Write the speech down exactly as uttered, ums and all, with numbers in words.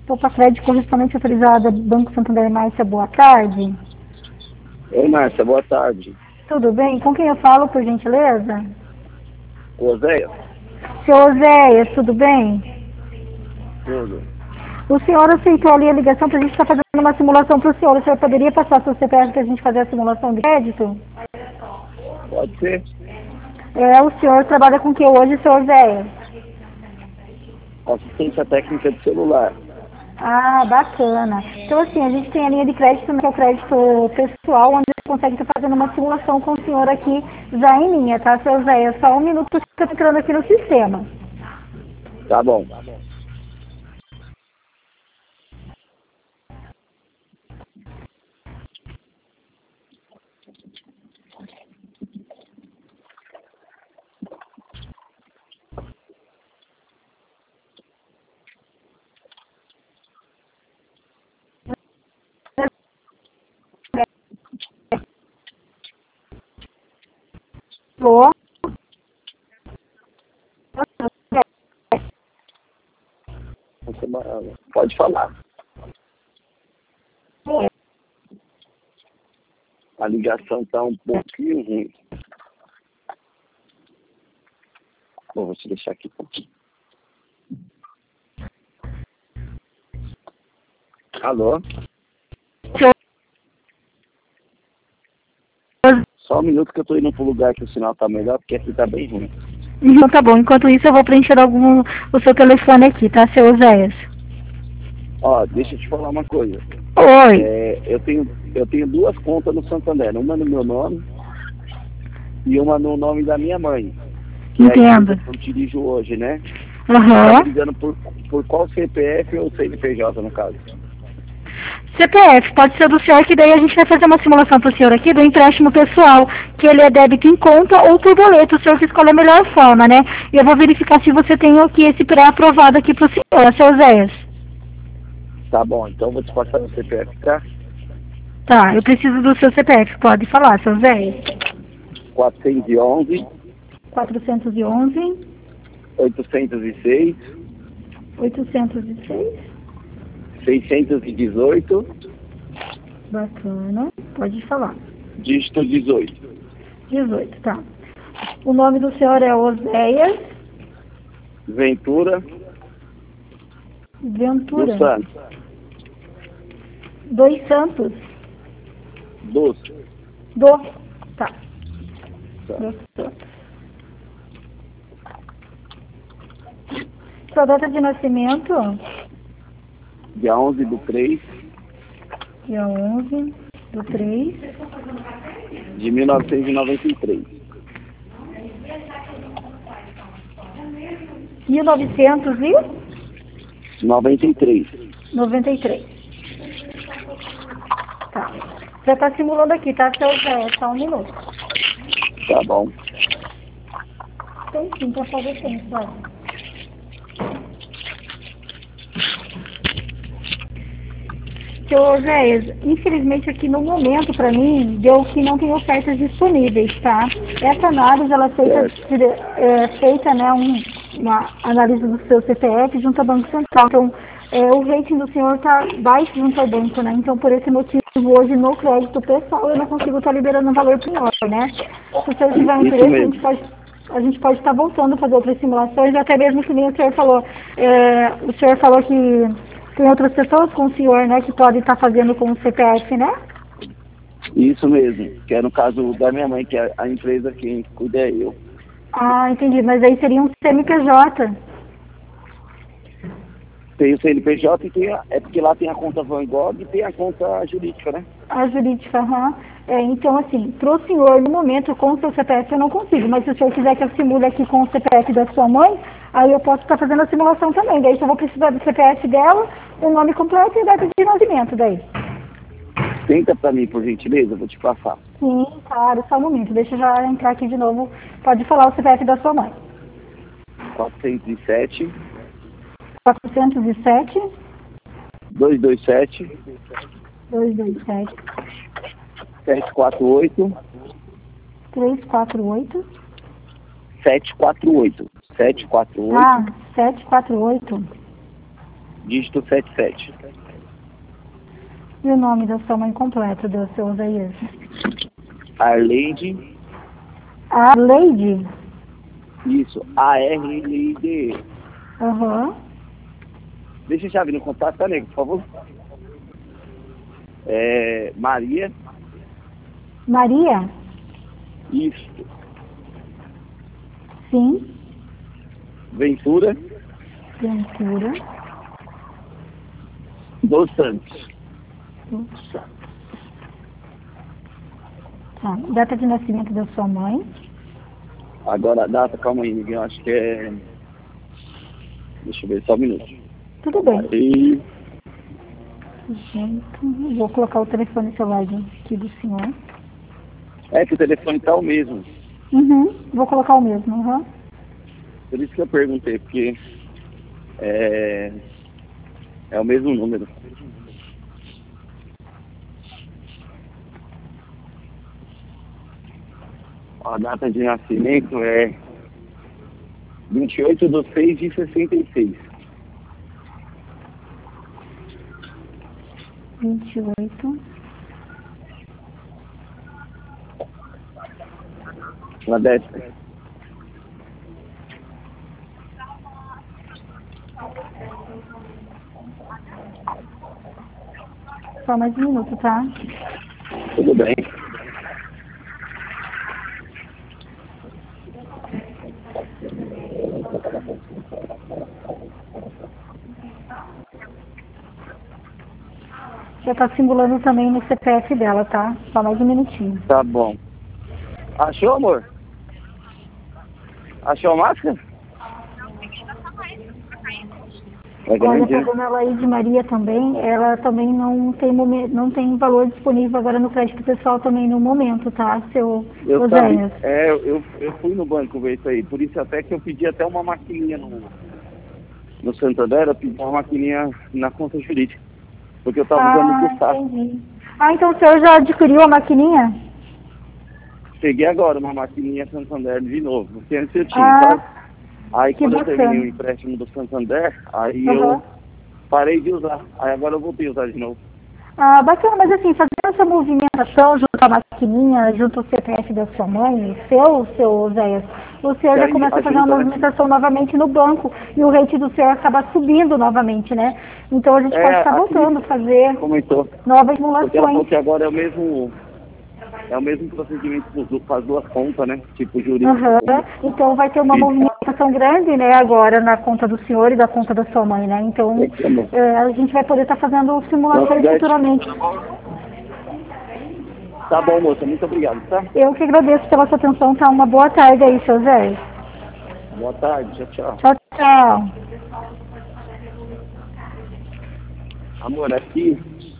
Opa, crédito correspondente autorizada, Banco Santander. Márcia, boa tarde. Oi, Márcia, boa tarde. Tudo bem? Com quem eu falo, por gentileza? Ô, Zéia. Seu Oséias, tudo bem? Tudo. O senhor aceitou ali a ligação para a gente estar fazendo uma simulação para o senhor. O senhor poderia passar seu C P F para a gente fazer a simulação de crédito? Pode ser. É, o senhor trabalha com o que hoje, seu Oséias? Assistência técnica de celular. Ah, bacana. Então, assim, a gente tem a linha de crédito, que é o crédito pessoal, onde a gente consegue estar fazendo uma simulação com o senhor aqui já em linha, tá, seu Oséias? Só um minuto que eu estou entrando aqui no sistema. Tá bom. Alô? Pode falar. A ligação tá um pouquinho ruim. Bom, vou te deixar aqui um pouquinho. Alô? Só um minuto que eu tô indo pro lugar que o sinal tá melhor, porque aqui tá bem ruim. Então tá bom. Enquanto isso, eu vou preencher algum, o seu telefone aqui, tá, seu Oséias? Ó, deixa eu te falar uma coisa. Oi. É, eu, tenho, eu tenho duas contas no Santander. Uma no meu nome e uma no nome da minha mãe. Que Entendo. é a empresa que eu dirijo hoje, né? Aham. Tá ligando por, por qual C P F ou C N P J, no caso? C P F, pode ser do senhor, que daí a gente vai fazer uma simulação para o senhor aqui do empréstimo pessoal, que ele é débito em conta ou por boleto, o senhor que escolhe a melhor forma, né? E eu vou verificar se você tem aqui esse pré-aprovado aqui para o senhor, seu Zéias. Tá bom, então vou te passar o C P F, tá? Tá, eu preciso do seu C P F, pode falar, seu Zéias. quatrocentos e onze, quatrocentos e onze, oitocentos e seis, oitocentos e seis, seiscentos e dezoito, bacana, pode falar. dígito dezoito. dezoito, tá. O nome do senhor é Oséias Ventura Ventura dos Santos. Dois Santos. Dos. Do. Tá. Tá. Dos Santos. Sua data de nascimento? Dia onze do três Dia onze do três de mil novecentos e noventa e três. mil novecentos e noventa e três. noventa e três. Tá. Já tá simulando aqui, tá, seu Zé? Só um minuto. Tá bom. Tem sim, pra fazer tempo, vai. Seu Zé, infelizmente aqui no momento, para mim, deu que não tem ofertas disponíveis, tá? Essa análise, ela é feita, é, feita né, um, uma análise do seu C P F junto ao Banco Central. Então, é, o rating do senhor está baixo junto ao banco, né? Então, por esse motivo, hoje, no crédito pessoal, eu não consigo estar liberando um valor para o senhor, né? Se o senhor tiver interesse, a gente pode... A gente pode estar voltando a fazer outras simulações, até mesmo que nem o senhor falou. É, o senhor falou que tem outras pessoas com o senhor, né, que podem estar fazendo com o C P F, né? Isso mesmo, que é no caso da minha mãe, que é a empresa quem cuida é eu. Ah, entendi, mas aí seria um C N P J. Tem o C N P J e tem a, é porque lá tem a conta Van Gogh e tem a conta jurídica, né? A jurídica, aham. É, então, assim, para o senhor, no momento, com o seu C P F eu não consigo, mas se o senhor quiser que eu simule aqui com o C P F da sua mãe, aí eu posso estar fazendo a simulação também. Daí só vou precisar do C P F dela, o nome completo e a data de nascimento daí. Tenta para mim, por gentileza, eu vou te passar. Sim, claro, só um momento. Deixa eu já entrar aqui de novo. Pode falar o C P F da sua mãe. quatrocentos e sete, quatrocentos e sete, duzentos e vinte e sete, duzentos e vinte e sete, setecentos e quarenta e oito, trezentos e quarenta e oito, setecentos e quarenta e oito, setecentos e quarenta e oito, ah, setecentos e quarenta e oito, dígito setenta e sete. E o nome da sua mãe completo, do seu Oséias? Arleide. Arleide? Isso, A R L I D E. Aham. Uhum. Deixa a chave no contato, tá, nego, por favor? É, Maria. Maria? Isso. Sim. Ventura. Ventura. Dos Santos. Dos Santos. Tá. Data de nascimento da sua mãe? Agora a data, calma aí, Miguel, acho que é... Deixa eu ver, só um minuto. Tudo bem. Aí... Gente, vou colocar o telefone celular aqui do senhor. É que o telefone tá o mesmo. Uhum, vou colocar o mesmo, uhum. Por isso que eu perguntei, porque é, é o mesmo número. A data de nascimento é vinte e oito de seis de sessenta e seis. vinte e oito. Na décima. Só mais um minuto, tá? Tudo bem. Já tá simulando também no C P F dela, tá? Só mais um minutinho. Tá bom. Achou, amor? Achou a máscara? Olha, para a dona Laide Maria também, ela também não tem, momento, não tem valor disponível agora no crédito pessoal também no momento, tá, seu Oséias? É, eu, eu fui no banco ver isso aí, por isso até que eu pedi até uma maquininha no, no Santander, eu pedi uma maquininha na conta jurídica, porque eu estava ah, usando o Gustavo. Entendi. Ah, então o senhor já adquiriu a maquininha? Peguei agora uma maquininha Santander de novo, porque antes eu tinha, ah, sabe? Aí que quando bacana. eu terminei o empréstimo do Santander, aí uhum. eu parei de usar. Aí agora eu voltei a usar de novo. Ah, bacana, mas assim, fazendo essa movimentação junto à maquininha, junto ao C P F da sua mãe, seu, seu Oséias, o senhor já começa a fazer uma movimentação novamente no banco e o rate do senhor acaba subindo novamente, né? Então a gente é, pode estar voltando a fazer comentou. novas simulações. Porque ela falou que agora é o mesmo... É o mesmo procedimento com as duas contas, né? Tipo jurídico. Uhum. Então vai ter uma movimentação grande, né, agora na conta do senhor e da conta da sua mãe, né? Então é, é, a gente vai poder estar tá fazendo simulações futuramente. Tá bom, moça. Muito obrigado, tá? Eu que agradeço pela sua atenção, tá? Uma boa tarde aí, seu Zé. Boa tarde. Tchau, tchau. Tchau, tchau. Amor, aqui...